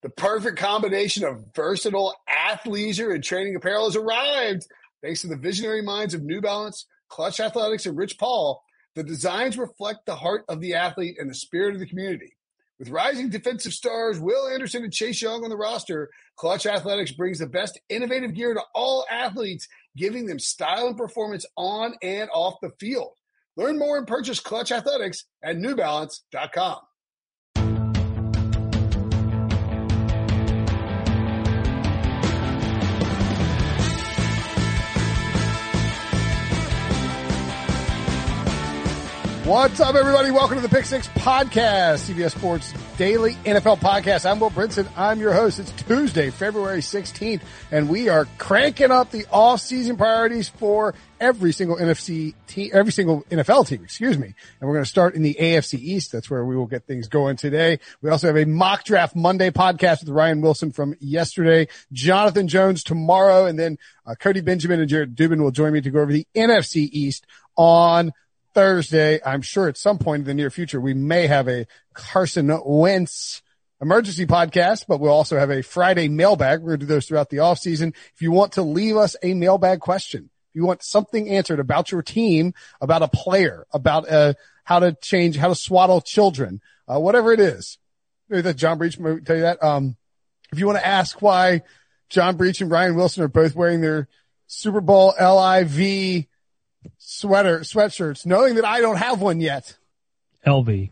The perfect combination of versatile athleisure and training apparel has arrived. Thanks to the visionary minds of New Balance, Clutch Athletics, and Rich Paul, the designs reflect the heart of the athlete and the spirit of the community. With rising defensive stars Will Anderson and Chase Young on the roster, Clutch Athletics brings the best innovative gear to all athletes, giving them style and performance on and off the field. Learn more and purchase Clutch Athletics at newbalance.com. What's up, everybody? Welcome to the Pick Six Podcast, CBS Sports Daily NFL Podcast. I'm Will Brinson. I'm your host. It's Tuesday, February 16th, and we are cranking up the off-season priorities for every single NFL team, And we're going to start in the AFC East. That's where we will get things going today. We also have a Mock Draft Monday podcast with Ryan Wilson from yesterday, Jonathan Jones tomorrow, and then Cody Benjamin and Jared Dubin will join me to go over the NFC East on Thursday. I'm sure at some point in the near future, we may have a Carson Wentz emergency podcast, but we'll also have a Friday mailbag. We're going to do those throughout the off season. If you want to leave us a mailbag question, if you want something answered about your team, about a player, about how to swaddle children, whatever it is, maybe that John Breach might tell you that. If you want to ask why John Breach and Ryan Wilson are both wearing their Super Bowl LIV sweatshirts, knowing that I don't have one yet. LV.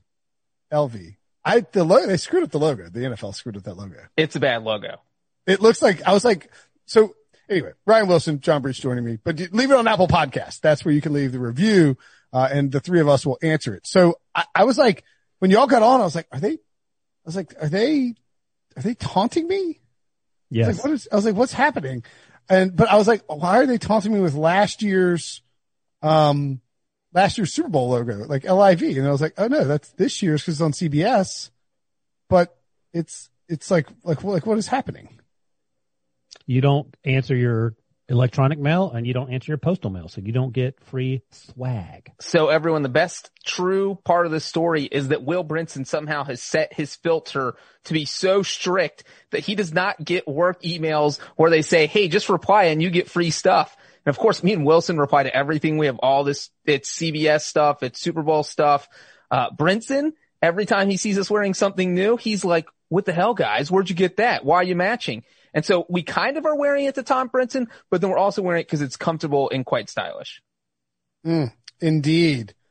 They screwed up the logo. The NFL screwed up that logo. It's a bad logo. It looks like, so anyway, Ryan Wilson, John Breach joining me, but leave it on Apple Podcast. That's where you can leave the review, and the three of us will answer it. So I was like, when y'all got on, I was like, are they taunting me? Yes. I was like, what's happening? But I was like, why are they taunting me with last year's Super Bowl logo, like LIV? And I was like, oh no, that's this year's because it's on CBS, but it's like what is happening? You don't answer your electronic mail and you don't answer your postal mail, so you don't get free swag. So everyone, the best true part of the story is that Will Brinson somehow has set his filter to be so strict that he does not get work emails where they say, hey, just reply and you get free stuff. And of course, me and Wilson reply to everything. We have all this, it's CBS stuff, it's Super Bowl stuff. Brinson, every time he sees us wearing something new, he's like, what the hell, guys? Where'd you get that? Why are you matching? And so we kind of are wearing it to Tom Brinson, but then we're also wearing it because it's comfortable and quite stylish. Indeed.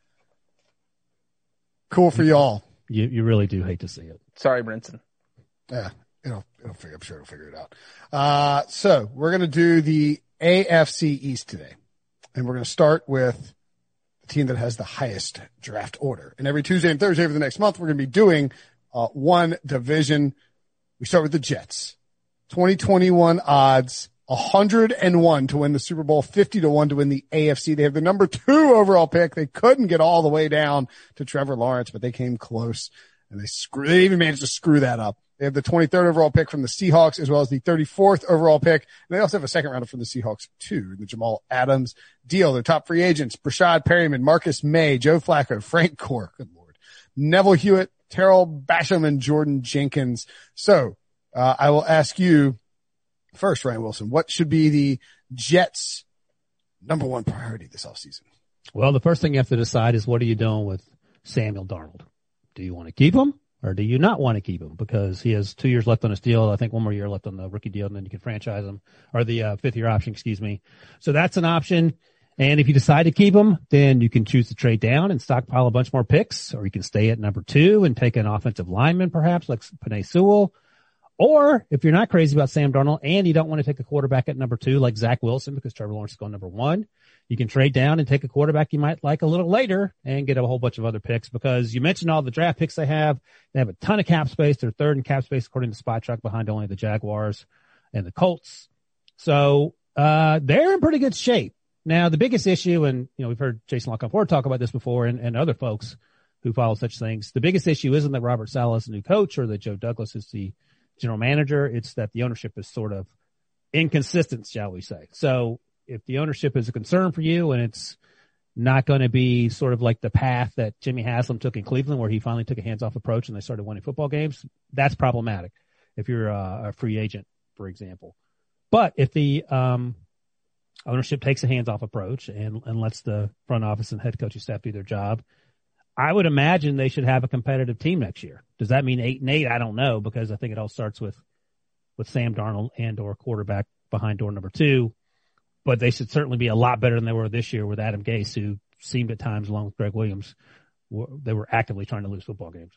Cool for y'all. You really do hate to see it. Sorry, Brinson. Yeah, I'm sure it'll figure it out. So we're going to do the AFC East today, and we're going to start with the team that has the highest draft order. And every Tuesday and Thursday for the next month, we're going to be doing one division. We start with the Jets. 2021 odds, 101 to win the Super Bowl, 50-1 to win the AFC. They have the number 2 overall pick. They couldn't get all the way down to Trevor Lawrence, but they came close, and they even managed to screw that up. They have the 23rd overall pick from the Seahawks, as well as the 34th overall pick. And they also have a second rounder from the Seahawks too, the Jamal Adams deal. Their top free agents, Brashad Perryman, Marcus May, Joe Flacco, Frank Gore, good Lord, Neville Hewitt, Terrell Basham, and Jordan Jenkins. So, I will ask you first, Ryan Wilson, what should be the Jets' number one priority this offseason? Well, the first thing you have to decide is what are you doing with Samuel Darnold? Do you want to keep him or do you not want to keep him? Because he has 2 years left on his deal. I think one more year left on the rookie deal, and then you can franchise him, or the 5th-year option, excuse me. So that's an option. And if you decide to keep him, then you can choose to trade down and stockpile a bunch more picks, or you can stay at number 2 and take an offensive lineman perhaps like Penei Sewell. Or if you're not crazy about Sam Darnold and you don't want to take a quarterback at number 2 like Zach Wilson because Trevor Lawrence is going number 1, you can trade down and take a quarterback you might like a little later and get a whole bunch of other picks, because you mentioned all the draft picks they have. They have a ton of cap space. They're third in cap space according to Spot Track, behind only the Jaguars and the Colts. So they're in pretty good shape. Now, the biggest issue, and we've heard Jason LaConfort talk about this before, and other folks who follow such things, the biggest issue isn't that Robert Saleh is the new coach or that Joe Douglas is the general manager. It's that the ownership is sort of inconsistent, shall we say. So if the ownership is a concern for you and it's not going to be sort of like the path that Jimmy Haslam took in Cleveland, where he finally took a hands-off approach and they started winning football games, that's problematic. if you're a free agent, for example. But if the ownership takes a hands-off approach and lets the front office and head coaching staff do their job, I would imagine they should have a competitive team next year. Does that mean 8-8? I don't know, because I think it all starts with Sam Darnold and or quarterback behind door number 2. But they should certainly be a lot better than they were this year with Adam Gase, who seemed at times, along with Greg Williams, they were actively trying to lose football games.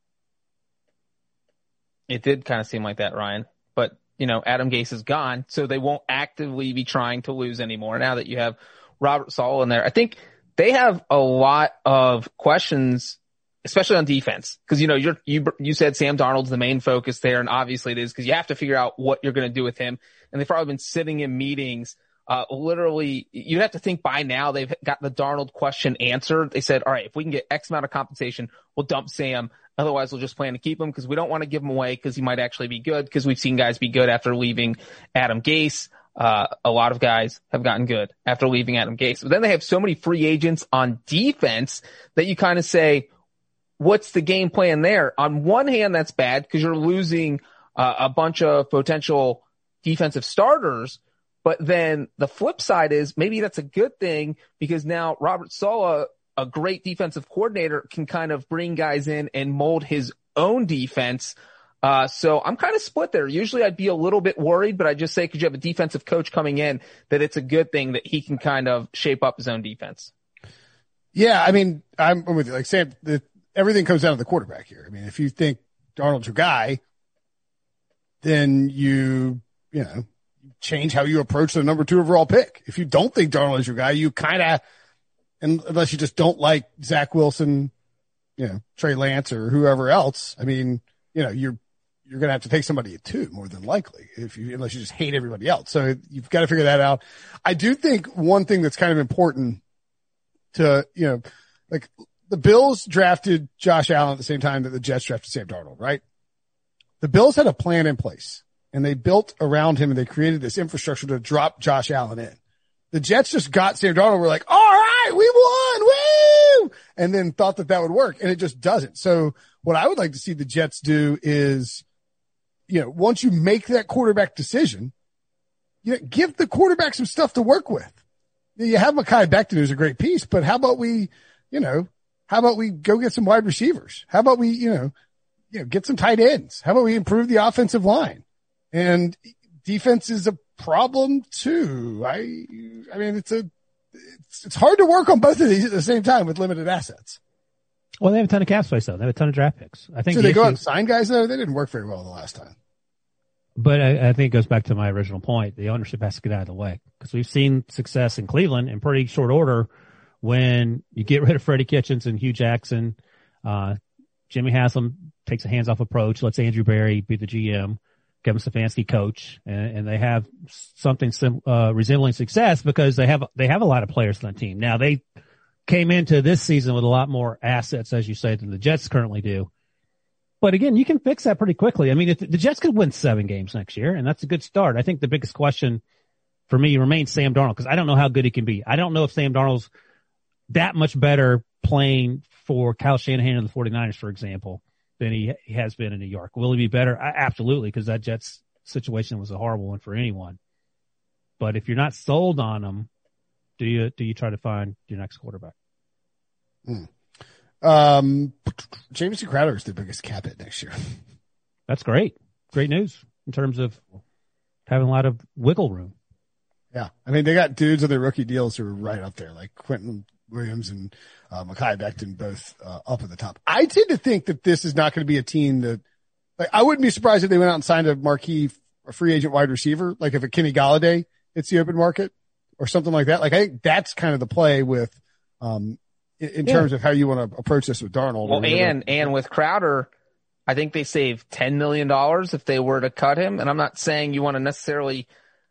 It did kind of seem like that, Ryan. But, Adam Gase is gone, so they won't actively be trying to lose anymore now that you have Robert Saleh in there. I think they have a lot of questions, especially on defense, because you said Sam Darnold's the main focus there, and obviously it is, because you have to figure out what you're going to do with him. And they've probably been sitting in meetings. Literally, you'd have to think by now they've got the Darnold question answered. They said, all right, if we can get X amount of compensation, we'll dump Sam. Otherwise, we'll just plan to keep him because we don't want to give him away because he might actually be good, because we've seen guys be good after leaving Adam Gase. A lot of guys have gotten good after leaving Adam Gase. But then they have so many free agents on defense that you kind of say, what's the game plan there? On one hand, that's bad because you're losing a bunch of potential defensive starters. But then the flip side is maybe that's a good thing, because now Robert Saleh, a great defensive coordinator, can kind of bring guys in and mold his own defense. So I'm kind of split there. Usually I'd be a little bit worried, but I just say, because you have a defensive coach coming in, that it's a good thing that he can kind of shape up his own defense. Yeah, I mean, I'm with you. Like Sam, everything comes down to the quarterback here. I mean, if you think Darnold's your guy, then you change how you approach the number 2 overall pick. If you don't think Darnold is your guy, you kind of, unless you just don't like Zach Wilson, Trey Lance or whoever else, I mean, you're going to have to take somebody at 2 more than likely, unless you just hate everybody else. So you've got to figure that out. I do think one thing that's kind of important to, like the Bills drafted Josh Allen at the same time that the Jets drafted Sam Darnold, right? The Bills had a plan in place, and they built around him, and they created this infrastructure to drop Josh Allen in. The Jets just got Sam Darnold. We're like, all right, we won, woo! And then thought that would work, and it just doesn't. So what I would like to see the Jets do is, once you make that quarterback decision, give the quarterback some stuff to work with. You have Mekhi Becton, who's a great piece, but how about we go get some wide receivers? How about we, get some tight ends? How about we improve the offensive line? And defense is a problem too. I mean, it's hard to work on both of these at the same time with limited assets. Well, they have a ton of cap space though. They have a ton of draft picks. I think. So they go out and sign guys though? They didn't work very well the last time. But I think it goes back to my original point. The ownership has to get out of the way, because we've seen success in Cleveland in pretty short order when you get rid of Freddie Kitchens and Hugh Jackson. Jimmy Haslam takes a hands-off approach, lets Andrew Berry be the GM, Kevin Stefanski coach, and they have something resembling success because they have a lot of players on the team. Now they came into this season with a lot more assets, as you say, than the Jets currently do. But again, you can fix that pretty quickly. I mean, if the Jets could win 7 games next year, and that's a good start. I think the biggest question for me remains Sam Darnold, because I don't know how good he can be. I don't know if Sam Darnold's that much better playing for Kyle Shanahan and the 49ers, for example, than he has been in New York. Will he be better? Absolutely, because that Jets situation was a horrible one for anyone. But if you're not sold on him, do you try to find your next quarterback? Jamison Crowder is the biggest cap hit next year. That's great. Great news in terms of having a lot of wiggle room. Yeah. I mean, they got dudes on their rookie deals who are right up there, like Quentin Williams and Mekhi Becton, both up at the top. I tend to think that this is not going to be a team that, like, I wouldn't be surprised if they went out and signed a marquee free agent wide receiver, like if a Kenny Golladay hits the open market or something like that. Like, I think that's kind of the play with in terms of how you want to approach this with Darnold. Well, and with Crowder, I think they save $10 million if they were to cut him. And I'm not saying you want to necessarily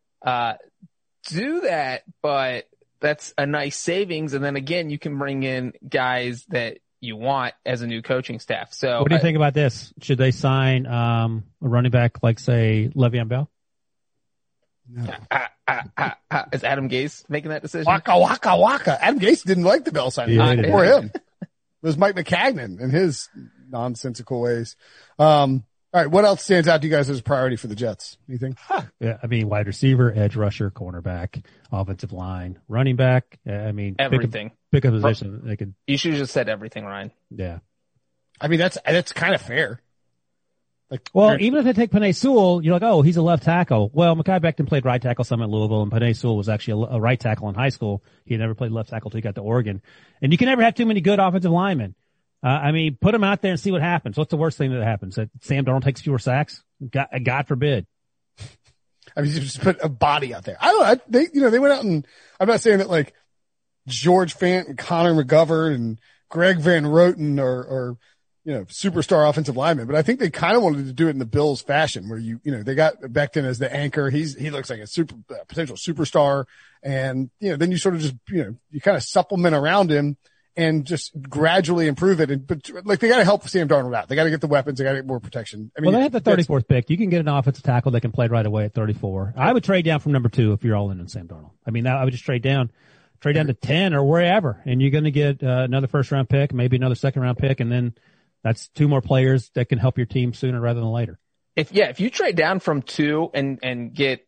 do that, but that's a nice savings. And then again, you can bring in guys that you want as a new coaching staff. So what do you think about this? Should they sign a running back like, say, Le'Veon Bell? No. Is Adam Gase making that decision? Waka. Adam Gase didn't like the Bell signing for him. It was Mike McCagnon and his nonsensical ways. All right. What else stands out to you guys as a priority for the Jets? Anything? Yeah, I mean, wide receiver, edge rusher, cornerback, offensive line, running back. I mean, Everything. Pick a position. They could. You should have just said everything, Ryan. Yeah. I mean, that's kind of fair. Like, Well, even if they take Penei Sewell, you're like, oh, he's a left tackle. Well, Mekhi Becton played right tackle some at Louisville, and Penei Sewell was actually a right tackle in high school. He had never played left tackle until he got to Oregon. And you can never have too many good offensive linemen. I mean, put him out there and see what happens. What's the worst thing that happens? That Sam Darnold takes fewer sacks? God forbid. I mean, you just put a body out there. I don't know. They went out and I'm not saying that like George Fant and Connor McGovern and Greg Van Roten or superstar offensive linemen, but I think they kind of wanted to do it in the Bills fashion where they got Becton as the anchor. He looks like a potential superstar. And, then you sort of just, you kind of supplement around him and just gradually improve it. But like they got to help Sam Darnold out. They got to get the weapons. They got to get more protection. I mean, well, they have the 34th pick. You can get an offensive tackle that can play right away at 34. I would trade down from number 2 if you're all in on Sam Darnold. I mean, I would just trade down to 10 or wherever, and you're going to get another first round pick, maybe another second round pick, and then that's 2 more players that can help your team sooner rather than later. If you trade down from 2 and get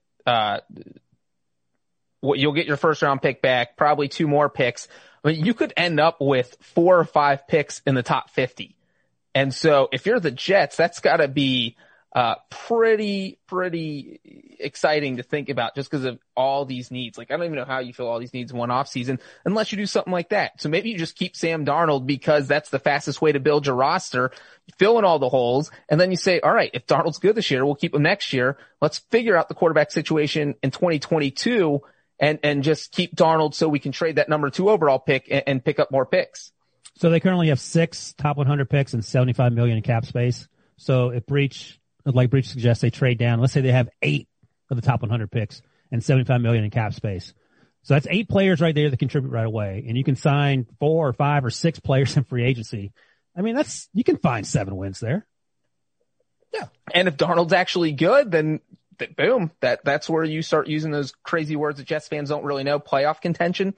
you'll get your first round pick back, probably 2 more picks. I mean, you could end up with 4 or 5 picks in the top 50. And so if you're the Jets, that's got to be pretty exciting to think about just because of all these needs. Like, I don't even know how you fill all these needs in one off season unless you do something like that. So maybe you just keep Sam Darnold because that's the fastest way to build your roster, fill in all the holes. And then you say, all right, if Darnold's good this year, we'll keep him next year. Let's figure out the quarterback situation in 2022 and just keep Darnold so we can trade that number 2 overall pick and pick up more picks. So they currently have 6 top 100 picks and $75 million in cap space. So if Breach suggests, they trade down. Let's say they have 8 of the top 100 picks and $75 million in cap space. So that's 8 players right there that contribute right away. And you can sign 4 or 5 or 6 players in free agency. I mean, you can find 7 wins there. Yeah. And if Darnold's actually good, then boom, that's where you start using those crazy words that Jets fans don't really know, playoff contention.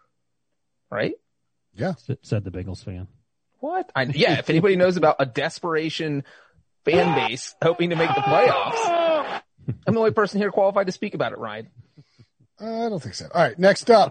Right? Yeah. Said the Bengals fan. What? If anybody knows about a desperation fan base hoping to make the playoffs, I'm the only person here qualified to speak about it, Ryan. I don't think so. All right. Next up,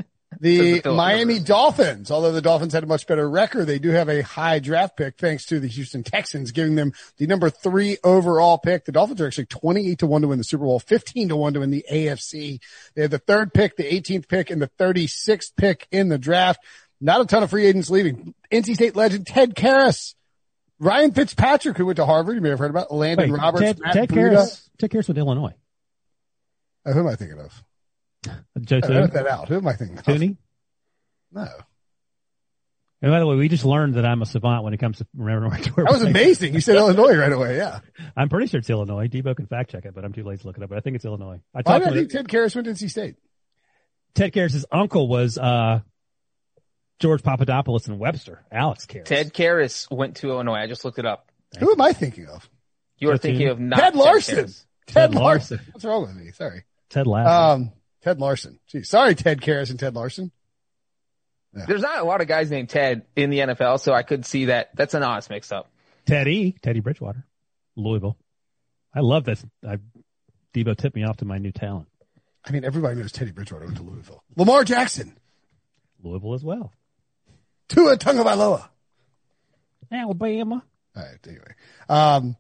the Miami Dolphins. Although the Dolphins had a much better record, they do have a high draft pick thanks to the Houston Texans giving them the number 3 overall pick. The Dolphins are actually 28-1 to win the Super Bowl, 15-1 to win the AFC. They have the 3rd pick, the 18th pick, and the 36th pick in the draft. Not a ton of free agents leaving. NC State legend Ted Karras, Ryan Fitzpatrick, who went to Harvard, you may have heard about, Landon Roberts, Ted Karras with Illinois. Who am I thinking of? Joe I wrote that out. Who am I thinking of? Tooney? No. And by the way, we just learned that I'm a savant when it comes to remembering where that was amazing. You said Illinois right away. Yeah. I'm pretty sure it's Illinois. Debo can fact check it, but I'm too lazy to look it up. But I think it's Illinois. I think Ted Karras went to NC State. Ted Karras' uncle was George Papadopoulos in Webster. Alex Karras. Ted Karras went to Illinois. I just looked it up. Who am I thinking of? You are thinking of not Ted Larson. Ted Larson. What's wrong with me? Sorry. Ted Larson. Ted Larson. Gee, sorry, Ted Karras and Ted Larson. Yeah. There's not a lot of guys named Ted in the NFL, so I could see that. That's an honest mix-up. Teddy Bridgewater, Louisville. I love this. Debo tipped me off to my new talent. I mean, everybody knows Teddy Bridgewater went to Louisville. Lamar Jackson. Louisville as well. Tua Tagovailoa. Alabama. All right, anyway.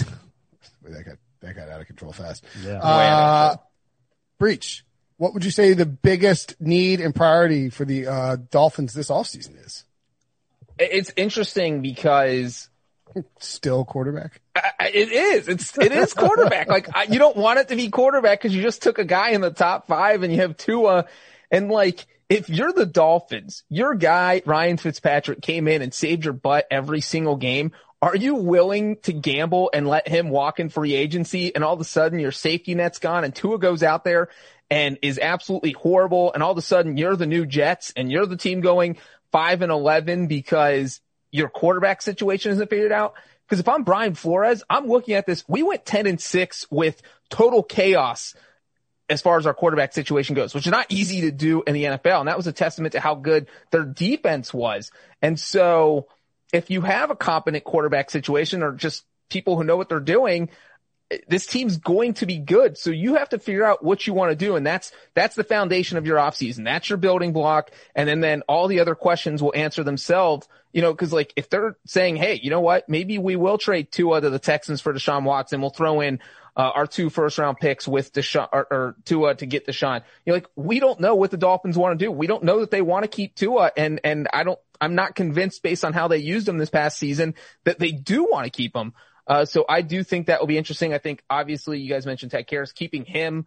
That got out of control fast. Yeah. Breach. What would you say the biggest need and priority for the Dolphins this offseason is? It's interesting because still quarterback. It is quarterback. Like you don't want it to be quarterback because you just took a guy in the top 5 and you have Tua. And like, if you're the Dolphins, your guy, Ryan Fitzpatrick, came in and saved your butt every single game. Are you willing to gamble and let him walk in free agency and all of a sudden your safety net's gone and Tua goes out there and is absolutely horrible and all of a sudden you're the new Jets and you're the team going 5-11 because your quarterback situation isn't figured out? Because if I'm Brian Flores, I'm looking at this. We went 10-6 with total chaos as far as our quarterback situation goes, which is not easy to do in the NFL. And that was a testament to how good their defense was. And so if you have a competent quarterback situation or just people who know what they're doing, this team's going to be good. So you have to figure out what you want to do. And that's the foundation of your offseason. That's your building block. And then all the other questions will answer themselves, cause like if they're saying, hey, you know what, maybe we will trade Tua to the Texans for Deshaun Watson. We'll throw in, our 2 first-round picks with Deshaun or Tua to get Deshaun. We don't know what the Dolphins want to do. We don't know that they want to keep Tua. And I'm not convinced based on how they used him this past season that they do want to keep him. So I do think that will be interesting. I think obviously you guys mentioned Ted Karras, keeping him,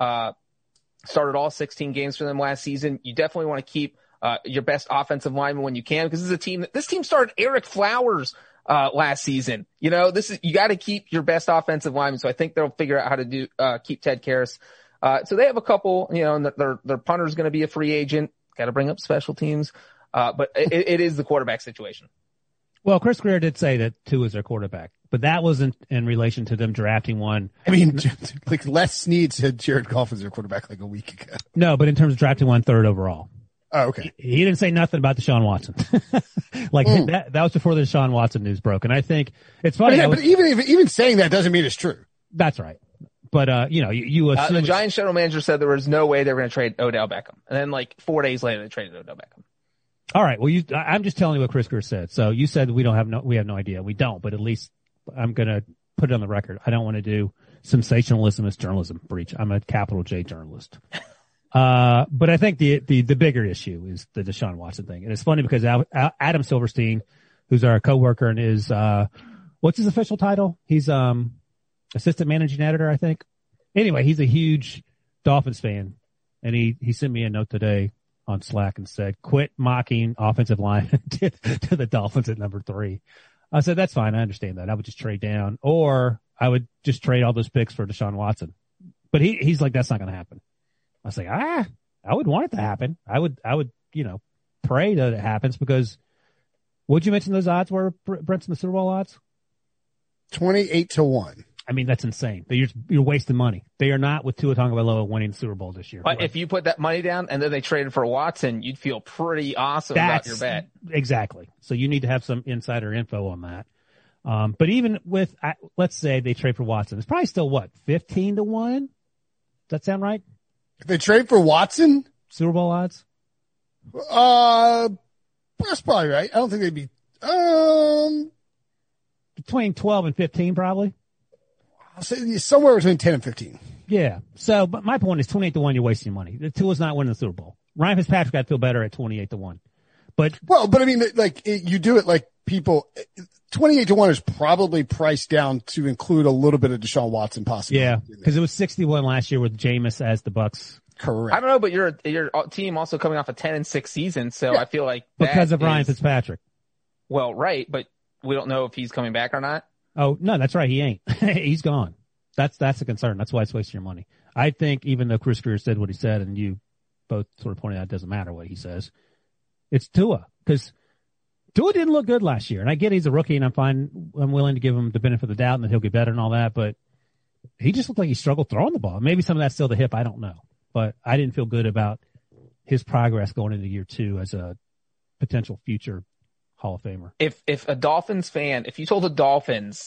started all 16 games for them last season. You definitely want to keep, your best offensive lineman when you can, because this team started Eric Flowers, last season. You got to keep your best offensive lineman. So I think they'll figure out how to do, keep Ted Karras. So they have a couple, and their punter's going to be a free agent. Got to bring up special teams. But it is the quarterback situation. Well, Chris Greer did say that Tua is their quarterback, but that wasn't in relation to them drafting one. I mean, like Les Snead said Jared Goff is their quarterback like a week ago. No, but in terms of drafting one third overall. Oh, okay. He didn't say nothing about Deshaun Watson. That was before the Deshaun Watson news broke. And I think it's funny. But even saying that doesn't mean it's true. That's right. But, you assume the Giants general manager said there was no way they were going to trade Odell Beckham. And then 4 days later, they traded Odell Beckham. All right. Well, I'm just telling you what Chris Greer said. So you said we have no idea. We don't, but at least I'm going to put it on the record. I don't want to do sensationalism as journalism breach. I'm a capital J journalist. But I think the bigger issue is the Deshaun Watson thing. And it's funny because Adam Silverstein, who's our coworker and is, what's his official title? He's, assistant managing editor, I think. Anyway, he's a huge Dolphins fan. And he sent me a note today on Slack and said, quit mocking offensive line to the Dolphins at number 3. I said, that's fine. I understand that. I would just trade down, or I would just trade all those picks for Deshaun Watson. But he's like, that's not going to happen. I was like, I would want it to happen. I would, pray that it happens, because what'd you mention those odds were, Brent's, in the Super Bowl odds? 28-1. I mean, that's insane. You're wasting money. They are not with Tua Tagovailoa winning the Super Bowl this year. But if you put that money down and then they traded for Watson, you'd feel pretty awesome about your bet. Exactly. So you need to have some insider info on that. But even with, let's say they trade for Watson, it's probably still 15-1? Does that sound right? If they trade for Watson? Super Bowl odds? That's probably right. I don't think they'd be, between 12 and 15 probably. I'll say somewhere between 10 and 15. Yeah. So, but my point is 28-1, you're wasting money. The Tua's not winning the Super Bowl. Ryan Fitzpatrick got to feel better at 28-1. But I mean, you do it like people, 28-1 is probably priced down to include a little bit of Deshaun Watson possibly. Yeah. Cause it was 61 last year with Jameis as the Bucks. Correct. I don't know, but your team also coming off a 10-6 season. So yeah. I feel like because of Ryan Fitzpatrick. Well, right. But we don't know if he's coming back or not. Oh, no, that's right. He ain't. He's gone. That's a concern. That's why it's wasting your money. I think even though Chris Greer said what he said, and you both sort of pointed out it doesn't matter what he says, it's Tua. Because Tua didn't look good last year. And I get he's a rookie, and I'm willing to give him the benefit of the doubt and that he'll get better and all that. But he just looked like he struggled throwing the ball. Maybe some of that's still the hip. I don't know. But I didn't feel good about his progress going into year 2 as a potential future Hall of Famer. If a Dolphins fan, if you told the Dolphins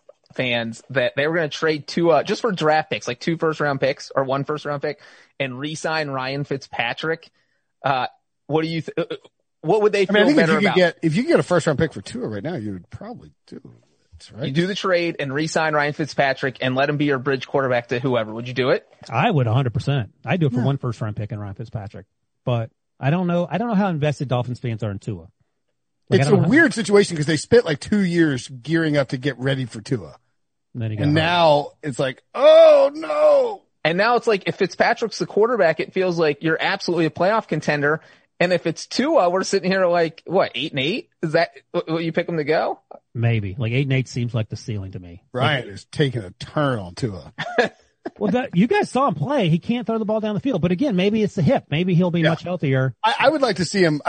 fans that they were going to trade Tua just for draft picks, like 2 first-round picks or 1 first-round pick, and re-sign Ryan Fitzpatrick, what do you? What would they feel better about? If you could get a first-round pick for Tua right now, you would probably do it. Right? You do the trade and re-sign Ryan Fitzpatrick and let him be your bridge quarterback to whoever. Would you do it? I would 100%. I'd do it for 1 first-round pick and Ryan Fitzpatrick. But I don't know how invested Dolphins fans are in Tua. It's a weird situation because they spent 2 years gearing up to get ready for Tua. And now it's like, oh no. And now it's like, if Fitzpatrick's the quarterback, it feels like you're absolutely a playoff contender. And if it's Tua, we're sitting here 8-8? Is that what you pick them to go? Maybe. 8-8 seems like the ceiling to me. Ryan is taking a turn on Tua. Well, you guys saw him play. He can't throw the ball down the field. But again, maybe it's the hip. Maybe he'll be much healthier. I would like to see him.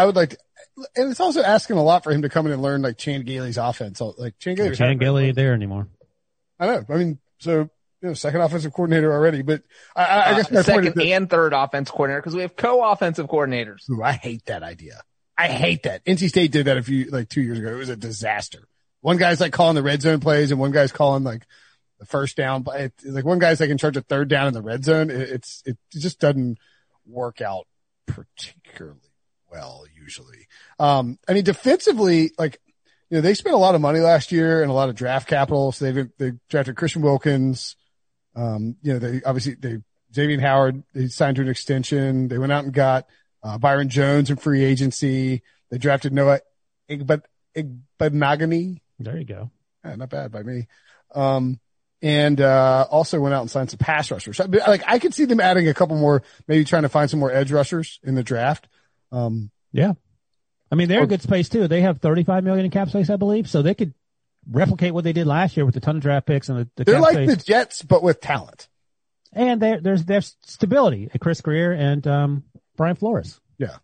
And it's also asking a lot for him to come in and learn Chan Gailey's offense. Chan Gailey ain't there anymore. I know. I mean, so second offensive coordinator already, but I guess my second and third offensive coordinator, because we have co-offensive coordinators. Ooh, I hate that idea. I hate that. NC State did that 2 years ago. It was a disaster. one guy's like calling the red zone plays and one guy's calling like the first down. But like one guy's like in charge of third down in the red zone. It just doesn't work out particularly well usually. I mean, defensively, like, you know, they spent a lot of money last year and a lot of draft capital. So they drafted Christian Wilkins. You know, Xavier Howard, they signed to an extension. They went out and got, Byron Jones in free agency. They drafted Noah Igbenogany. There you go. Yeah, not bad by me. And also went out and signed some pass rushers. So, like, I could see them adding a couple more, maybe trying to find some more edge rushers in the draft. Yeah. I mean, they're in good space too. They have $35 million in cap space, I believe. So they could replicate what they did last year with a ton of draft picks and the they're cap like space. the Jets, but with talent. And there's stability at Chris Greer and, Brian Flores. Yeah.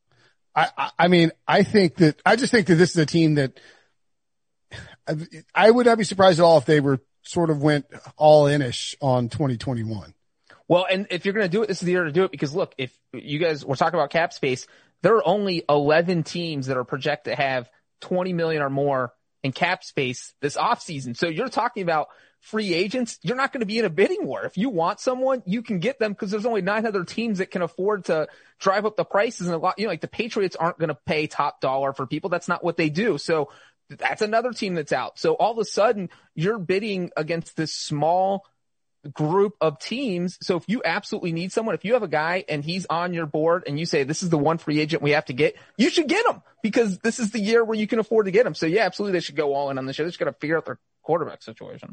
I mean, I just think that this is a team that I would not be surprised at all if they were sort of went all in-ish on 2021. Well, and if you're going to do it, this is the year to do it because look, if you guys were talking about cap space, there are only 11 teams that are projected to have 20 million or more in cap space this offseason. So you're talking about free agents. You're not going to be in a bidding war. If you want someone, you can get them because there's only 9 other teams that can afford to drive up the prices. And a lot, you know, like the Patriots aren't going to pay top dollar for people. That's not what they do. So that's another team that's out. So all of a sudden you're bidding against this small group of teams. So if you absolutely need someone, if you have a guy and he's on your board and you say, this is the one free agent we have to get, you should get him because this is the year where you can afford to get him. So yeah, absolutely. They should go all in on this year. They just got to figure out their quarterback situation.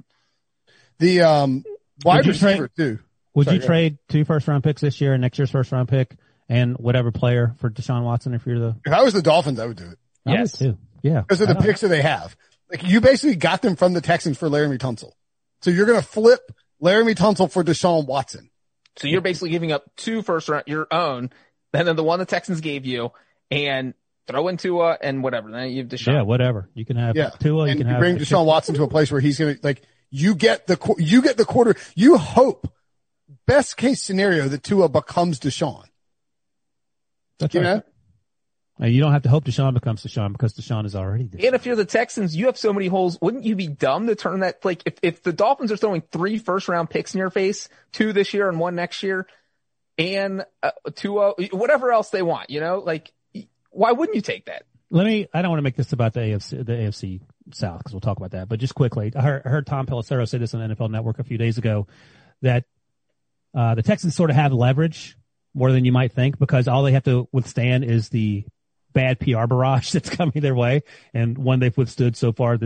The, wide receiver too. Would you trade 2 first-round picks this year and next year's first-round pick and whatever player for Deshaun Watson if you're the... If I was the Dolphins, I would do it. Yes. I would too. Yeah. Because of the picks that they have. Like, you basically got them from the Texans for Laramie Tunsil. So you're going to flip Laramie Tunsil for Deshaun Watson. So you're basically giving up 2 first-round, your own, and then the one the Texans gave you, and throw in Tua and whatever. Then you have Deshaun. Yeah, whatever. You can have Tua. You can have... bring Deshaun Watson to a place where he's going to, like... You get the quarter. You hope, best case scenario, that Tua becomes Deshaun. That's right. You don't have to hope Deshaun becomes Deshaun because Deshaun is already Deshaun. And if you're the Texans, you have so many holes. Wouldn't you be dumb to turn that? Like if the Dolphins are throwing 3 first-round picks in your face, 2 this year and 1 next year, and Tua, whatever else they want, you know, like why wouldn't you take that? I don't want to make this about the AFC South because we'll talk about that. But just quickly, I heard Tom Pelissero say this on NFL Network a few days ago that the Texans sort of have leverage more than you might think because all they have to withstand is the bad PR barrage that's coming their way and one they've withstood so far.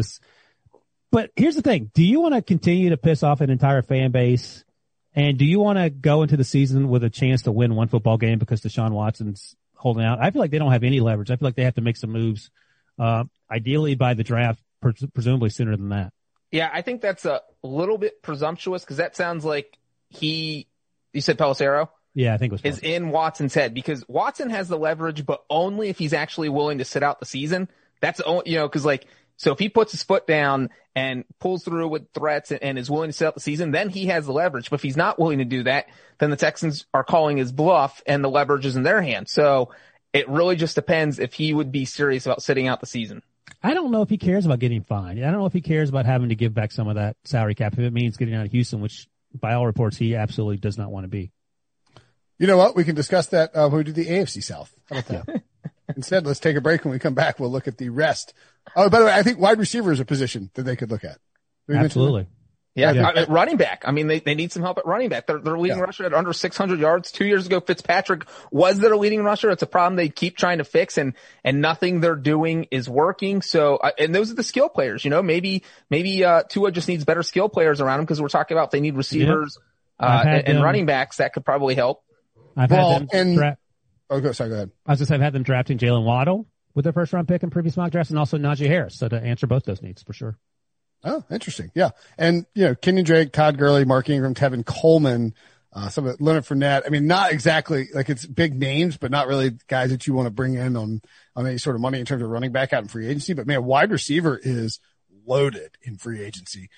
But here's the thing. Do you want to continue to piss off an entire fan base? And do you want to go into the season with a chance to win 1 football game because Deshaun Watson's holding out? I feel like they don't have any leverage. I feel like they have to make some moves, ideally by the draft, presumably sooner than that. Yeah, I think that's a little bit presumptuous because that sounds like you said Pelissero? Yeah, I think it was is in Watson's head because Watson has the leverage, but only if he's actually willing to sit out the season. That's only, you know, because like, so if he puts his foot down and pulls through with threats and is willing to sit out the season, then he has the leverage. But if he's not willing to do that, then the Texans are calling his bluff and the leverage is in their hands. So it really just depends if he would be serious about sitting out the season. I don't know if he cares about getting fined. I don't know if he cares about having to give back some of that salary cap if it means getting out of Houston, which by all reports he absolutely does not want to be. You know what? We can discuss that when we do the AFC South. How about that? Instead, let's take a break. When we come back, we'll look at the rest. Oh, by the way, I think wide receiver is a position that they could look at. Absolutely. Yeah. Running back. I mean, they need some help at running back. Their leading rusher at under 600 yards 2 years ago. Fitzpatrick was their leading rusher. It's a problem they keep trying to fix and nothing they're doing is working. So, and those are the skill players, you know, maybe Tua just needs better skill players around him because we're talking about they need receivers, and running backs that could probably help. I've had them go ahead. I've had them drafting Jalen Waddle with their first round pick in previous mock drafts and also Najee Harris. So to answer both those needs for sure. Oh, interesting. Yeah. And, you know, Kenyon Drake, Todd Gurley, Mark Ingram, Tevin Coleman, some of Leonard Fournette. I mean, not exactly like it's big names, but not really guys that you want to bring in on any sort of money in terms of running back out in free agency. But man, wide receiver is loaded in free agency.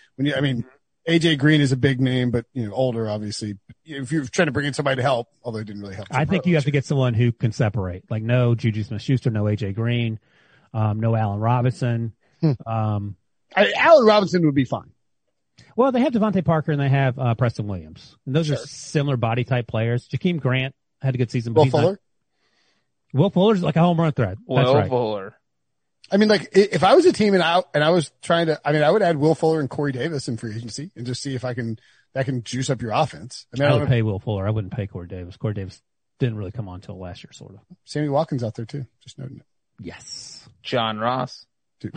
AJ Green is a big name, but you know, older, obviously. If you're trying to bring in somebody to help, although it didn't really help. I think you have to get someone who can separate. Like no Juju Smith-Schuster, no AJ Green, no Allen Robinson. Allen Robinson would be fine. Well, they have Devontae Parker and they have Preston Williams. And those are similar body type players. Jakeem Grant had a good season. But Will Fuller's like a home run threat. Will Fuller. I mean, like, if I was a team and I was trying to, I mean, I would add Will Fuller and Corey Davis in free agency and just see if that can juice up your offense. I mean, I would pay Will Fuller. I wouldn't pay Corey Davis. Corey Davis didn't really come on until last year, sort of. Sammy Watkins out there too. Just noting it. Yes. John Ross. Good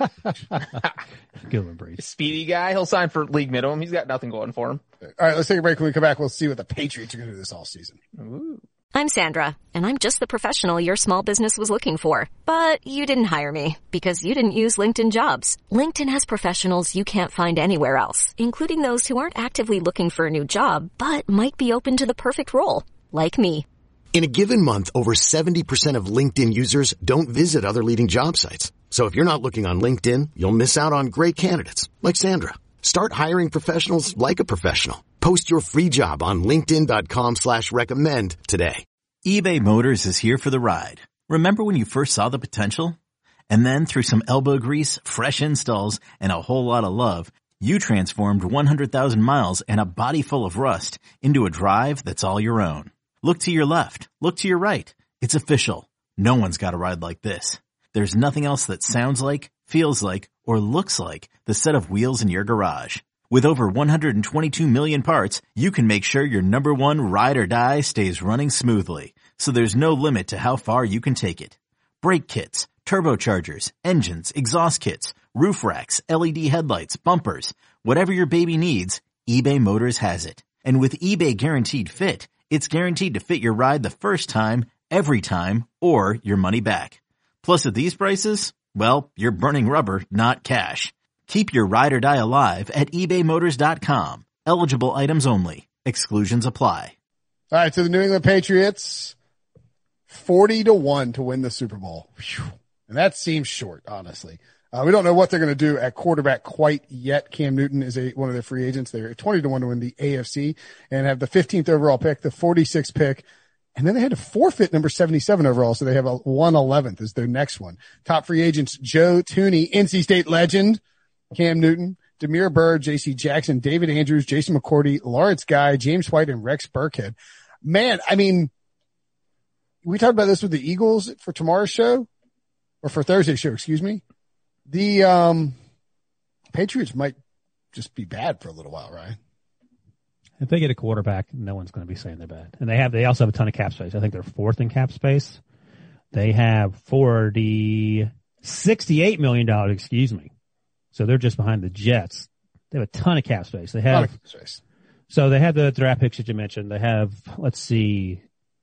one, Breeze. Speedy guy. He'll sign for league minimum. He's got nothing going for him. All right, let's take a break. When we come back, we'll see what the Patriots are going to do this all season. Ooh. I'm Sandra, and I'm just the professional your small business was looking for. But you didn't hire me because you didn't use LinkedIn Jobs. LinkedIn has professionals you can't find anywhere else, including those who aren't actively looking for a new job, but might be open to the perfect role, like me. In a given month, over 70% of LinkedIn users don't visit other leading job sites. So if you're not looking on LinkedIn, you'll miss out on great candidates like Sandra. Start hiring professionals like a professional. Post your free job on linkedin.com/recommend today. eBay Motors is here for the ride. Remember when you first saw the potential? And then through some elbow grease, fresh installs, and a whole lot of love, you transformed 100,000 miles and a body full of rust into a drive that's all your own. Look to your left. Look to your right. It's official. No one's got a ride like this. There's nothing else that sounds like, feels like, or looks like the set of wheels in your garage. With over 122 million parts, you can make sure your number one ride or die stays running smoothly, so there's no limit to how far you can take it. Brake kits, turbochargers, engines, exhaust kits, roof racks, LED headlights, bumpers, whatever your baby needs, eBay Motors has it. And with eBay Guaranteed Fit, it's guaranteed to fit your ride the first time, every time, or your money back. Plus at these prices, well, you're burning rubber, not cash. Keep your ride or die alive at ebaymotors.com. Eligible items only. Exclusions apply. All right, so the New England Patriots, 40-1 to win the Super Bowl. Whew. And that seems short, honestly. We don't know what they're going to do at quarterback quite yet. Cam Newton is one of their free agents. They're 20-1 to win the AFC and have the 15th overall pick, the 46th pick. And then they had to forfeit number 77 overall, so they have a 111th as their next one. Top free agents, Joe Thuney, NC State legend, Cam Newton, Demir Byrd, J.C. Jackson, David Andrews, Jason McCourty, Lawrence Guy, James White, and Rex Burkhead. Man, I mean, we talked about this with the Eagles for tomorrow's show, or for Thursday's show, excuse me. The Patriots might just be bad for a little while, right? If they get a quarterback, no one's going to be saying they're bad. And they also have a ton of cap space. I think they're fourth in cap space. They have $68 million, excuse me. So they're just behind the Jets. They have a ton of cap space. They have, so they have the draft picks that you mentioned. They have, let's see,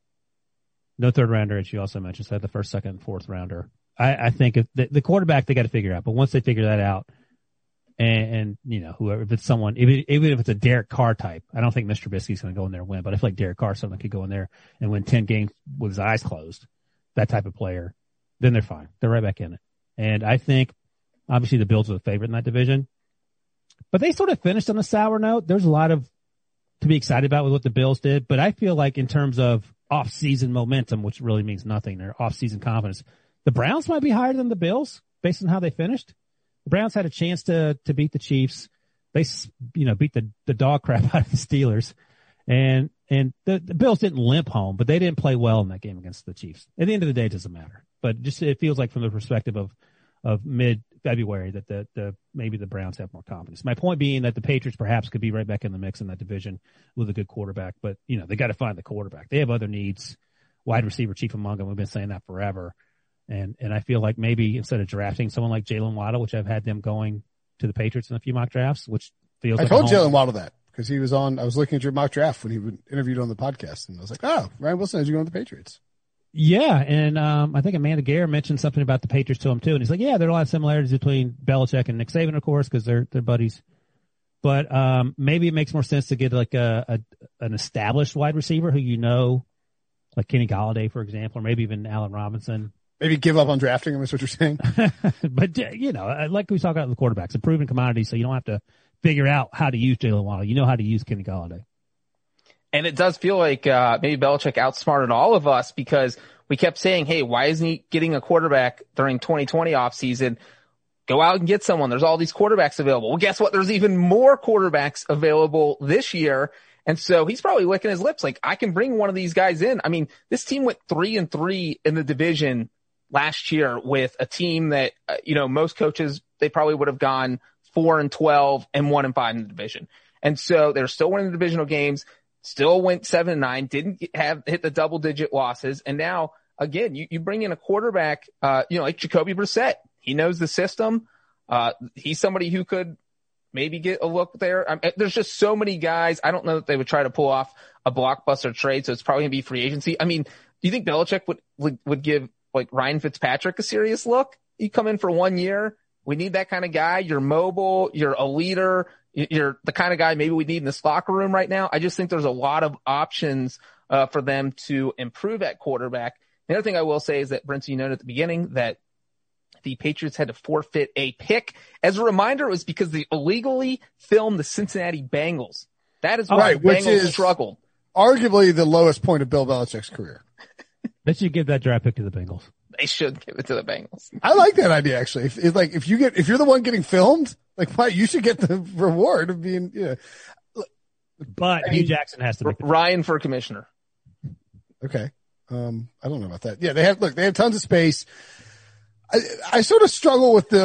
no third rounder, as you also mentioned. So they have the first, second, and fourth rounder. I think if the quarterback they got to figure out, but once they figure that out, and you know, whoever, if it's someone, even if it's a Derek Carr type, I don't think Mr. Trubisky's going to go in there and win, but I feel like Derek Carr, someone could go in there and win 10 games with his eyes closed, that type of player, then they're fine. They're right back in it. And I think, obviously, the Bills are the favorite in that division, but they sort of finished on a sour note. There's a lot to be excited about with what the Bills did, but I feel like in terms of off-season momentum, which really means nothing, their off-season confidence, the Browns might be higher than the Bills based on how they finished. The Browns had a chance to beat the Chiefs. They, beat the dog crap out of the Steelers. And the Bills didn't limp home, but they didn't play well in that game against the Chiefs. At the end of the day, it doesn't matter. But just, it feels like from the perspective of mid-February that maybe the Browns have more confidence. My point being that the Patriots perhaps could be right back in the mix in that division with a good quarterback, but they got to find the quarterback. They have other needs. Wide receiver chief among them. We've been saying that forever. And I feel like maybe instead of drafting someone like Jalen Waddle, which I've had them going to the Patriots in a few mock drafts, which feels like I told Jalen Waddle that because I was looking at your mock draft when he was interviewed on the podcast, and I was like, oh, Ryan Wilson has you going to the Patriots. Yeah, and I think Amanda Gare mentioned something about the Patriots to him too, and he's like, yeah, there are a lot of similarities between Belichick and Nick Saban, of course, because they're buddies. But maybe it makes more sense to get like an established wide receiver who like Kenny Golladay, for example, or maybe even Allen Robinson. Maybe give up on drafting him is what you're saying. But, like we talk about the quarterbacks, a proven commodity, so you don't have to figure out how to use Jalen Waddle. You know how to use Kenny Golladay. And it does feel like maybe Belichick outsmarted all of us because we kept saying, hey, why isn't he getting a quarterback during 2020 offseason? go out and get someone. There's all these quarterbacks available. Well, guess what? There's even more quarterbacks available this year. And so he's probably licking his lips like, I can bring one of these guys in. I mean, this team went 3-3 in the division last year with a team that, most coaches, they probably would have gone 4-12 and 1-5 in the division. And so they're still winning the divisional games, still went 7-9, didn't hit the double digit losses. And now again, you bring in a quarterback, like Jacoby Brissett. He knows the system. He's somebody who could maybe get a look there. There's just so many guys. I don't know that they would try to pull off a blockbuster trade. So it's probably gonna be free agency. I mean, do you think Belichick would give like Ryan Fitzpatrick a serious look? You come in for 1 year. We need that kind of guy. You're mobile. You're a leader. You're the kind of guy maybe we need in this locker room right now. I just think there's a lot of options for them to improve at quarterback. The other thing I will say is that, Brinson, you noted at the beginning that the Patriots had to forfeit a pick. As a reminder, it was because they illegally filmed the Cincinnati Bengals. That is why the Bengals struggled. Arguably the lowest point of Bill Belichick's career. They should give that draft pick to the Bengals. They should give it to the Bengals. I like that idea, actually. If you're the one getting filmed, you should get the reward of being, But Hugh Jackson has to make Ryan for commissioner. Okay. I don't know about that. Yeah, they have tons of space. I sort of struggle with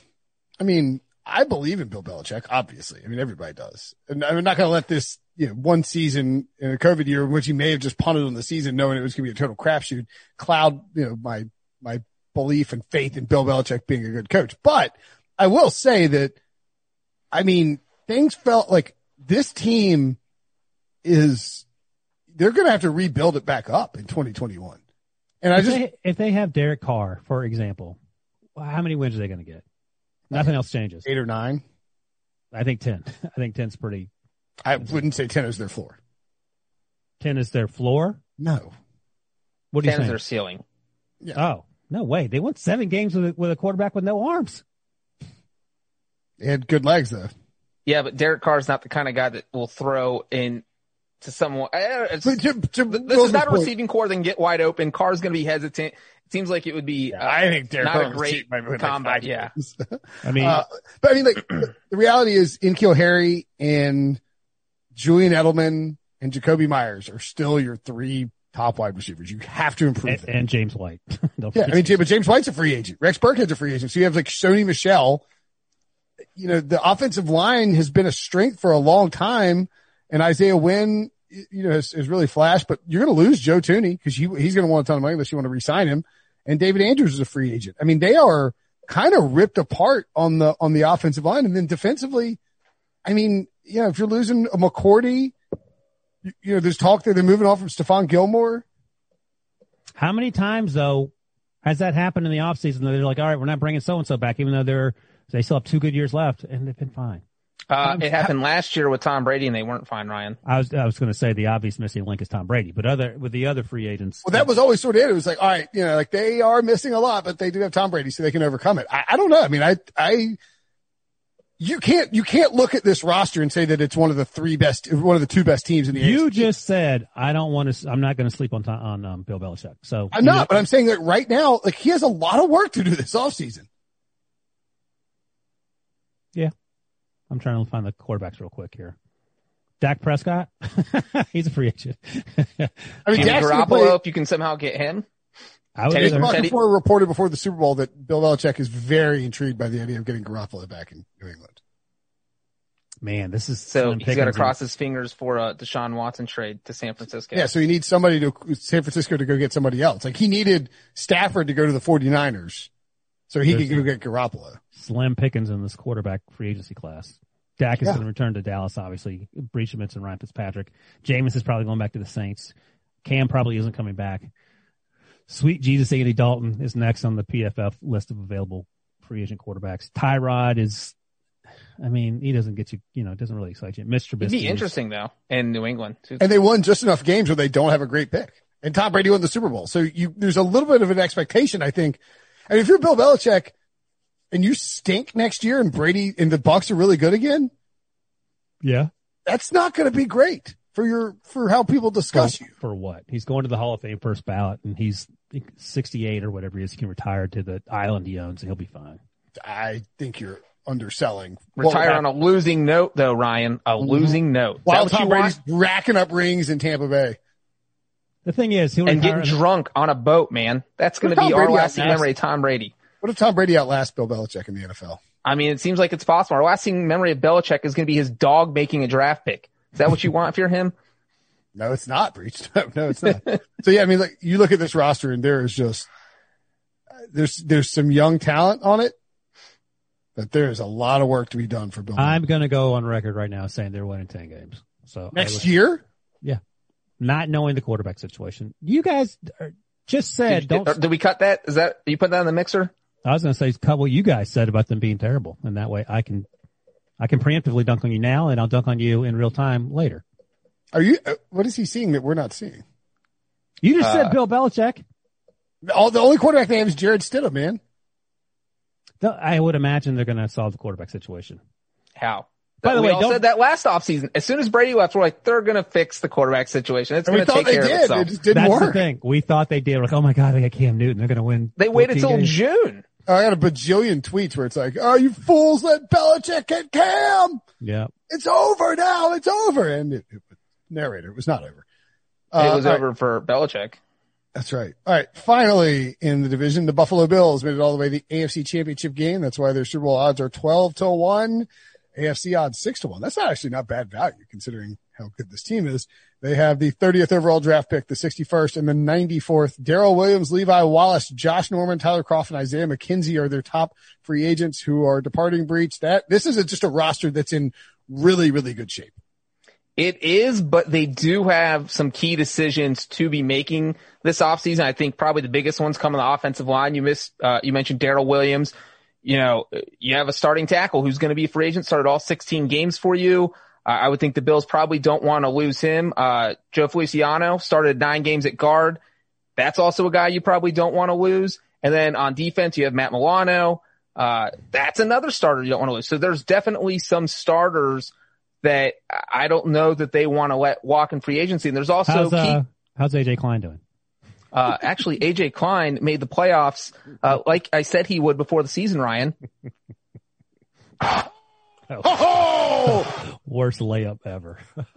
I believe in Bill Belichick, obviously. I mean, everybody does. And I'm not going to let this, one season in a COVID year in which he may have just punted on the season knowing it was going to be a total crapshoot cloud, my belief and faith in Bill Belichick being a good coach. But I will say that, things felt like this team they're going to have to rebuild it back up in 2021. And if they have Derek Carr, for example, how many wins are they going to get? Nothing else changes. 8 or 9. I think 10. I think 10's pretty. I wouldn't say 10 is their floor. 10 is their floor? No. What do you 10 think? is their ceiling. Yeah. Oh, no way. They won 7 games with a quarterback with no arms. They had good legs, though. Yeah, but Derek Carr is not the kind of guy that will throw in to someone. This is not a receiving core that can get wide open. Carr's going to be hesitant. It seems like it would be. I think Derek not Carr a great combat. Yeah. The reality is, N'Keal Harry and Julian Edelman and Jacoby Myers are still your 3 top wide receivers. You have to improve them. And James White. But James White's a free agent. Rex Burkhead's a free agent. So you have Sony Michel. The offensive line has been a strength for a long time, and Isaiah Wynn, has really flashed, but you're going to lose Joe Thuney because he's going to want a ton of money unless you want to re-sign him. And David Andrews is a free agent. They are kind of ripped apart on the offensive line. And then defensively, if you're losing a McCourty, there's talk that they're moving off from Stephon Gilmore. How many times though has that happened in the offseason that they're like, all right, we're not bringing so-and-so back, even though they still have 2 good years left and they've been fine. It happened last year with Tom Brady and they weren't fine, Ryan. I was going to say the obvious missing link is Tom Brady, but with the other free agents. Well, that was always sort of it. It was like, all right, they are missing a lot, but they do have Tom Brady, so they can overcome it. I don't know. You can't look at this roster and say that it's one of the 2 best teams in the AFC. You just said, I'm not going to sleep on Bill Belichick. So I'm not, but I'm saying that right now, he has a lot of work to do this offseason. Yeah. I'm trying to find the quarterbacks real quick here. Dak Prescott, he's a free agent. Garoppolo, if you can somehow get him. Reported before the Super Bowl that Bill Belichick is very intrigued by the idea of getting Garoppolo back in New England. Man, this is so he's got to cross his fingers for a Deshaun Watson trade to San Francisco. Yeah, so he needs San Francisco to go get somebody else. He needed Stafford to go to the 49ers so he could go get Garoppolo. Slim pickings in this quarterback free agency class. Dak is going to return to Dallas, obviously. Breach and Ryan Fitzpatrick. Jameis is probably going back to the Saints. Cam probably isn't coming back. Sweet Jesus, Andy Dalton is next on the PFF list of available free agent quarterbacks. Tyrod is, he doesn't get you, it doesn't really excite you. Mr. Trubisky. It'd be interesting, though, in New England. Too. And they won just enough games where they don't have a great pick. And Tom Brady won the Super Bowl. So there's a little bit of an expectation, I think. And if you're Bill Belichick, and you stink next year and Brady and the Bucs are really good again. Yeah. That's not going to be great for how people discuss you. For what? He's going to the Hall of Fame first ballot and he's 68 or whatever he is. He can retire to the island he owns and he'll be fine. I think you're underselling. Retire on a losing note, though, Ryan. A losing note. While Tom Brady's racking up rings in Tampa Bay. The thing is, he'll and getting drunk on a boat, man. That's going to be our lasting memory of Tom Brady. What if Tom Brady outlasts Bill Belichick in the NFL? I mean, it seems like it's possible. Our lasting memory of Belichick is going to be his dog making a draft pick. Is that what you want if you're him? No, it's not, Breach. No, it's not. So yeah, I mean, like you look at this roster and there is just, there's some young talent on it, but there's a lot of work to be done for Bill. I'm going to go on record right now saying they're winning 10 games. So next year? Yeah. Not knowing the quarterback situation. You guys just said, did we cut that? You put that in the mixer? I was going to say, cut what you guys said about them being terrible. And that way I can preemptively dunk on you now and I'll dunk on you in real time later. What is he seeing that we're not seeing? You just said Bill Belichick. The only quarterback they have is Jared Stidham, man. I would imagine they're going to solve the quarterback situation. How? By the way, we all said that last offseason. As soon as Brady left, we're like, they're going to fix the quarterback situation. It's going to take care of itself. It just didn't work. That's the thing. We thought they did. We're like, oh my God, they got Cam Newton. They're going to win. They waited till June. I got a bajillion tweets where it's like, oh, you fools, let Belichick get Cam. Yeah. It's over now. It's over. And it was not over. It was over for Belichick. That's right. All right. Finally, in the division, the Buffalo Bills made it all the way to the AFC Championship game. That's why their Super Bowl odds are 12-1. AFC odds 6-1. That's actually not bad value considering how good this team is. They have the 30th overall draft pick, the 61st and the 94th. Darrell Williams, Levi Wallace, Josh Norman, Tyler Kroft, and Isaiah McKenzie are their top free agents who are departing. Breach. This is just a roster that's in really, really good shape. It is, but they do have some key decisions to be making this offseason. I think probably the biggest one's coming on the offensive line. You mentioned Darrell Williams. You have a starting tackle who's going to be a free agent, started all 16 games for you. I would think the Bills probably don't want to lose him. Joe Feliciano started 9 games at guard. That's also a guy you probably don't want to lose. And then on defense, you have Matt Milano. That's another starter you don't want to lose. So there's definitely some starters that I don't know that they want to let walk in free agency. And there's also how's AJ Klein doing? Actually, AJ Klein made the playoffs, like I said he would before the season, Ryan. Worst layup ever.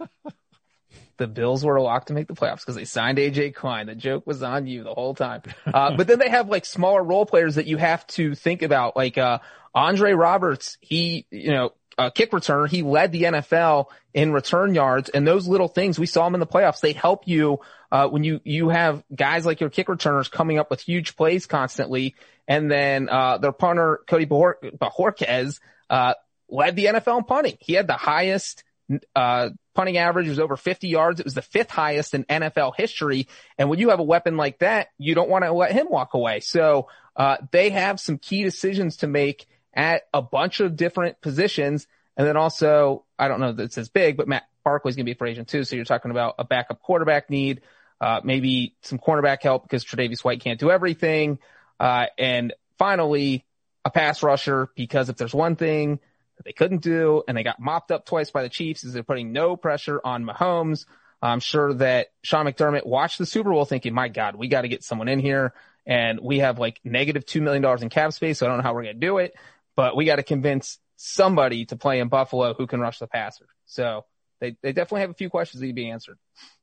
The Bills were a lock to make the playoffs because they signed AJ Klein. The joke was on you the whole time. But then they have like smaller role players that you have to think about, like Andre Roberts. He, a kick returner. He led the NFL in return yards, and those little things, we saw him in the playoffs. They help you when you have guys like your kick returners coming up with huge plays constantly. And then their punter, Cody Bajorquez, led the NFL in punting. He had the highest punting average. It was over 50 yards. It was the 5th highest in NFL history. And when you have a weapon like that, you don't want to let him walk away. So they have some key decisions to make at a bunch of different positions. And then also, I don't know that it's as big, but Matt Barkley's going to be a free agent too. So you're talking about a backup quarterback need, maybe some cornerback help because Tre'Davious White can't do everything. And finally, a pass rusher, because if there's one thing that they couldn't do, and they got mopped up twice by the Chiefs, is they're putting no pressure on Mahomes. I'm sure that Sean McDermott watched the Super Bowl thinking, my God, we got to get someone in here. And we have like negative $2 million in cap space, so I don't know how we're going to do it. But we got to convince somebody to play in Buffalo who can rush the passer. So they definitely have a few questions that need to be answered.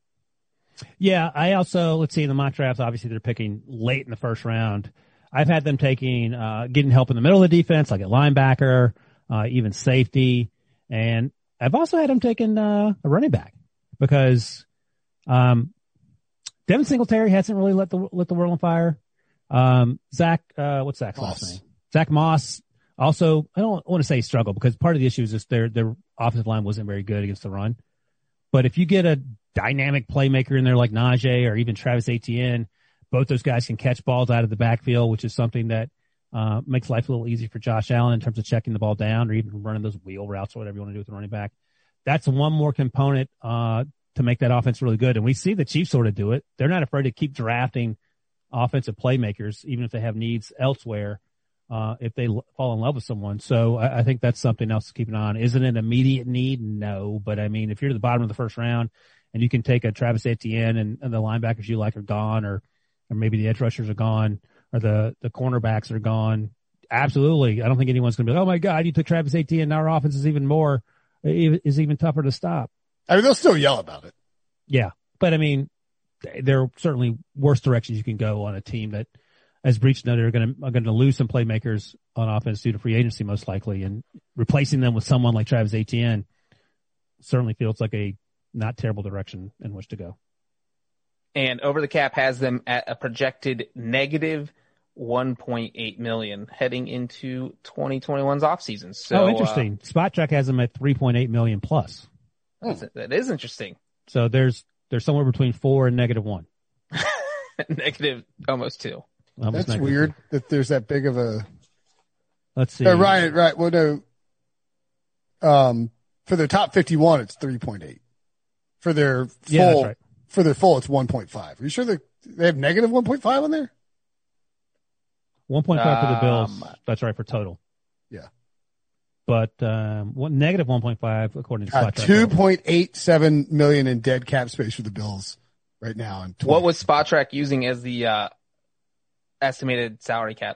Yeah, I also, let's see, in the mock drafts, obviously they're picking late in the first round. I've had them getting help in the middle of the defense, like a linebacker, even safety. And I've also had them taking a running back because Devin Singletary hasn't really lit the world on fire. What's Zach's last name? Zach Moss. Also, I don't want to say struggle because part of the issue is just their offensive line wasn't very good against the run. But if you get a dynamic playmaker in there like Najee or even Travis Etienne, both those guys can catch balls out of the backfield, which is something that makes life a little easier for Josh Allen in terms of checking the ball down or even running those wheel routes or whatever you want to do with the running back. That's one more component to make that offense really good. And we see the Chiefs sort of do it. They're not afraid to keep drafting offensive playmakers, even if they have needs elsewhere, if they fall in love with someone. So I think that's something else to keep an eye on. Is it an immediate need? No. But, I mean, if you're at the bottom of the first round and you can take a Travis Etienne and the linebackers you like are gone or maybe the edge rushers are gone or the cornerbacks are gone, absolutely. I don't think anyone's going to be like, oh my God, you took Travis Etienne. Now our offense is even tougher to stop. I mean, they'll still yell about it. Yeah. But I mean, there are certainly worse directions you can go on a team that, as Breach noted, are going to lose some playmakers on offense due to free agency most likely, and replacing them with someone like Travis Etienne certainly feels like a not terrible direction in which to go. And Over the Cap has them at a projected negative $1.8 million heading into 2021's offseason. So, interesting. Spot Track has them at $3.8 million plus. That is interesting. So there's somewhere between 4 and -1. Negative almost 2. That's weird that there's that big of a. Let's see. Ryan, right. Well, no. For their top 51, it's 3.8. For their full, that's right. For their full, it's 1.5. Are you sure they have negative 1.5 on there? 1.5 for the Bills. That's right, for total. Yeah. But negative 1.5 according to Spot Track. $2.87 million in dead cap space for the Bills right now. What was Spot Track using as the estimated salary cap?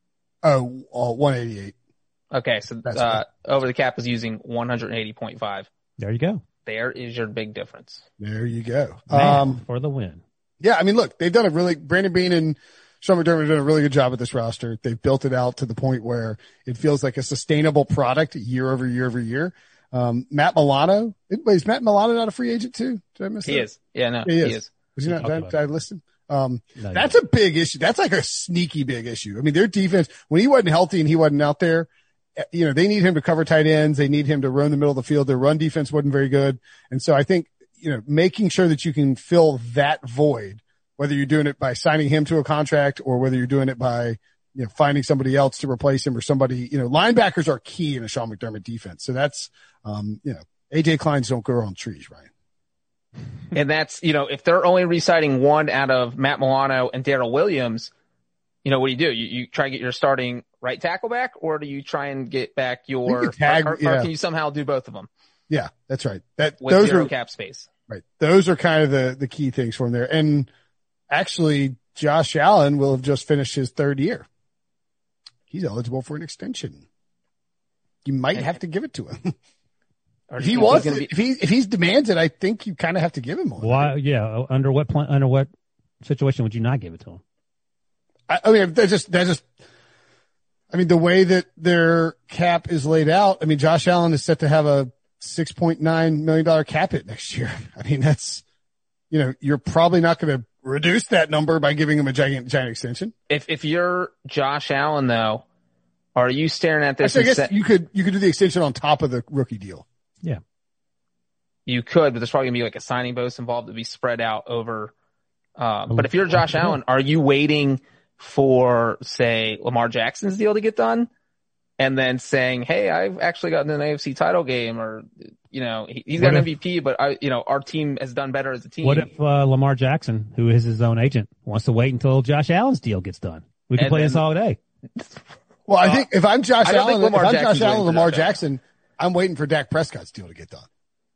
188. Okay, so Over the Cap is using 180.5. There you go. There is your big difference. There you go. For the win. Yeah, I mean, look, they've done Brandon Beane and Sean McDermott have done a really good job with this roster. They've built it out to the point where it feels like a sustainable product year over year over year. Matt Milano, is Matt Milano not a free agent too? Did I miss that? He is. Yeah, no, he is. Was he not? Did I list him? That's a big issue. That's like a sneaky big issue. I mean, their defense, when he wasn't healthy and he wasn't out there, you know, they need him to cover tight ends. They need him to run the middle of the field. Their run defense wasn't very good. And so I think, you know, making sure that you can fill that void, whether you're doing it by signing him to a contract or whether you're doing it by, you know, finding somebody else to replace him or somebody, you know, linebackers are key in a Sean McDermott defense. So that's, you know, AJ Kleins don't grow on trees, right? And that's, you know, if they're only re-signing one out of Matt Milano and Darrell Williams, you know, what do? You try to get your starting right tackle back, or do you try and get back your tag, or can you somehow do both of them? Yeah, that's right. With those zero are cap space. Right. Those are kind of the key things for him there. And actually, Josh Allen will have just finished his 3rd year. He's eligible for an extension. You might have to give it to him. If he wants it, if he's demands it, I think you kind of have to give him one. Why? Yeah. Under what situation would you not give it to him? I mean, I mean, the way that their cap is laid out, I mean, Josh Allen is set to have a $6.9 million cap hit next year. I mean, that's, you know, you're probably not going to reduce that number by giving him a giant extension. If you're Josh Allen, though, are you staring at this? Actually, I guess you could do the extension on top of the rookie deal. Yeah. You could, but there's probably gonna be like a signing bonus involved to be spread out over. But if you're Josh Allen, are you waiting for, say, Lamar Jackson's deal to get done, and then saying, "Hey, I've actually gotten an AFC title game," or you know, he's got an MVP, but our team has done better as a team. What if Lamar Jackson, who is his own agent, wants to wait until Josh Allen's deal gets done? We can play this all day. Well, I think if I'm Josh Allen, Lamar Jackson, I'm waiting for Dak Prescott's deal to get done.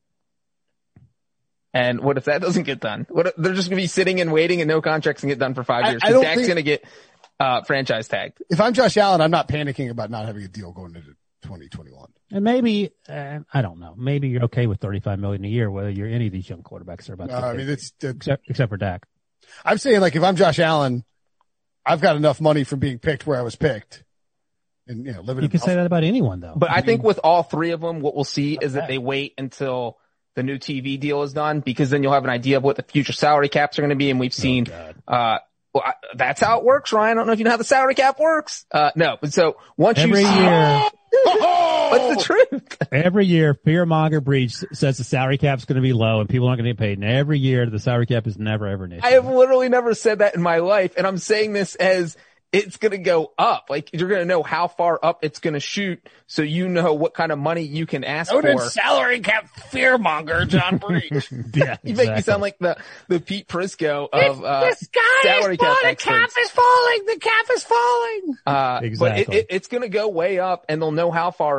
And what if that doesn't get done? What if they're just going to be sitting and waiting and no contracts can get done for 5 years? Because Dak's going to get franchise tagged. If I'm Josh Allen, I'm not panicking about not having a deal going into 2021. And maybe, I don't know, maybe you're okay with $35 million a year, whether you're any of these young quarterbacks are about to I mean, except for Dak. I'm saying, like, if I'm Josh Allen, I've got enough money from being picked where I was picked. And, you know, you can say that about anyone, though. But I think with all three of them, what we'll see is that they wait until the new TV deal is done, because then you'll have an idea of what the future salary caps are going to be. And we've seen, that's how it works, Ryan. I don't know if you know how the salary cap works. No, but so once every year, what's the truth? Every year, Fearmonger Breach says the salary cap's going to be low and people aren't going to get paid. And every year, the salary cap is never ever an issue. I have literally never said that in my life. And I'm saying this as it's going to go up. Like, you're going to know how far up it's going to shoot, so you know what kind of money you can ask for. Salary cap fearmonger, John Breach. Yeah, you make me sound like the Pete Prisco of this guy salary cap experts. The cap is falling. The cap is falling. Exactly. But it's going to go way up, and they'll know how far up.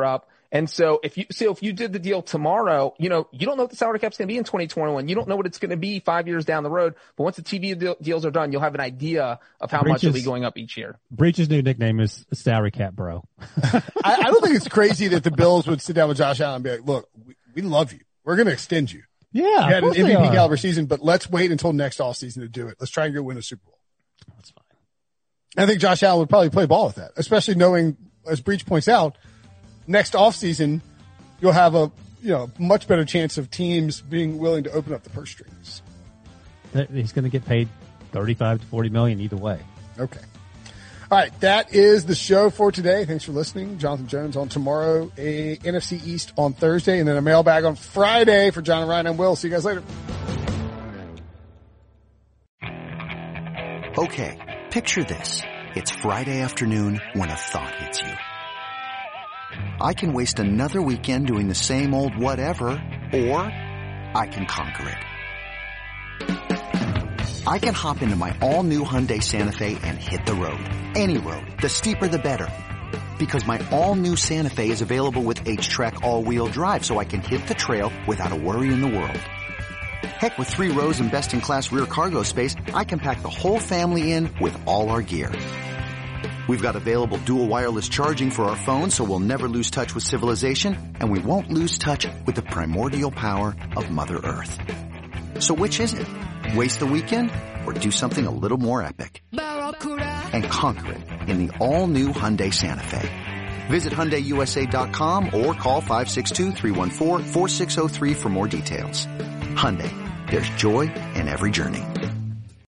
And so if you did the deal tomorrow, you don't know what the salary cap's going to be in 2021. You don't know what it's going to be 5 years down the road. But once the TV deals are done, you'll have an idea of how much it'll be going up each year. Breach's new nickname is salary cap bro. I don't think it's crazy that the Bills would sit down with Josh Allen and be like, look, we love you. We're going to extend you. Yeah. You had an MVP caliber season, but let's wait until next offseason to do it. Let's try and go win a Super Bowl. That's fine. I think Josh Allen would probably play ball with that, especially knowing, as Breach points out, next offseason, you'll have a much better chance of teams being willing to open up the purse strings. He's going to get paid $35 to $40 million either way. Okay. All right. That is the show for today. Thanks for listening. Jonathan Jones on tomorrow, a NFC East on Thursday, and then a mailbag on Friday for John and Ryan and Will. See you guys later. Okay. Picture this. It's Friday afternoon when a thought hits you. I can waste another weekend doing the same old whatever, or I can conquer it. I can hop into my all-new Hyundai Santa Fe and hit the road. Any road. The steeper the better. Because my all-new Santa Fe is available with H-Track all-wheel drive, so I can hit the trail without a worry in the world. Heck, with 3 rows and best-in-class rear cargo space, I can pack the whole family in with all our gear. We've got available dual wireless charging for our phones, so we'll never lose touch with civilization, and we won't lose touch with the primordial power of Mother Earth. So which is it? Waste the weekend or do something a little more epic? And conquer it in the all-new Hyundai Santa Fe. Visit HyundaiUSA.com or call 562-314-4603 for more details. Hyundai, there's joy in every journey.